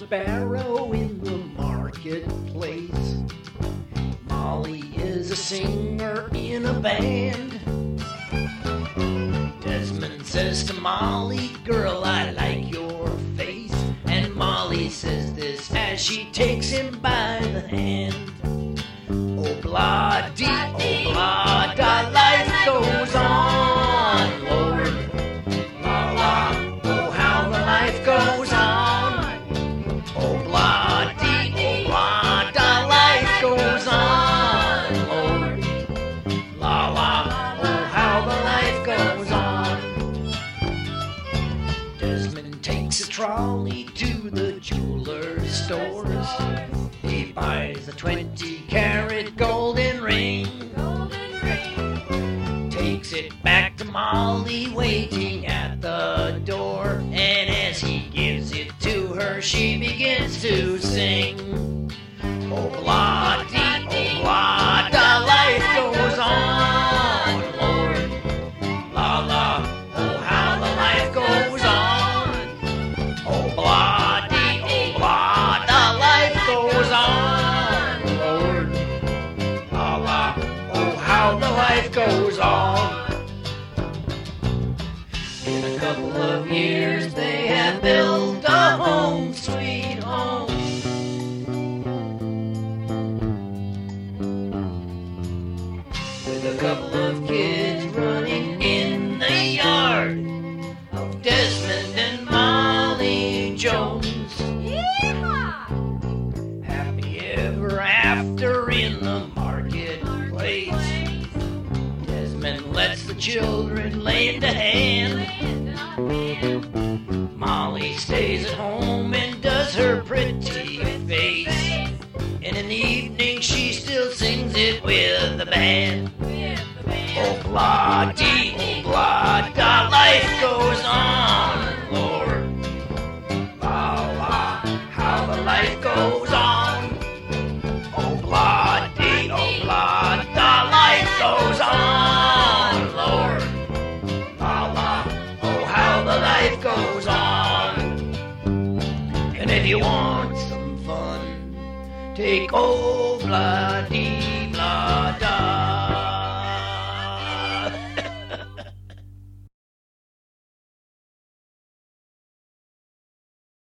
sparrow in the marketplace. Molly is a singer in a band. Desmond says to Molly, "Girl, I like your face." And Molly says this as she takes him by the hand. Oh, blah-dee, oh, blah-da, life goes on, Lord. La-la, oh, how the life goes on. Oh, blah-dee, oh, blah-da, life goes on, Lord. La-la, oh, how the life goes on. Desmond takes a trolley to the jeweler's stores. He buys a 20-carat golden ring. Takes it back to Molly waiting at the door. And as he gives it to her, she begins to sing. Oh, blah-dee, oh, blah-da, life goes on, Lord. La-la, oh, how the life goes on. Oh, blah-dee, oh, blah-da, life goes on, Lord. La-la, oh, how the life goes on. In a couple of years, they have built a home, sweet home. With a couple of kids running in the yard of Desmond and Molly Jones. Happy ever after in the marketplace. Desmond lets the children lend a hand. Molly stays at home and does her pretty face. And in the evening she still sings it with the band. Oh, blah-dee, oh, blah-da, life goes on, Lord. La-la, how the life goes on. Oh, blah-dee, oh, blah-da, life goes on, Lord. La-la, oh, how the life goes on. And if you want some fun, take old blah-dee, blah-da.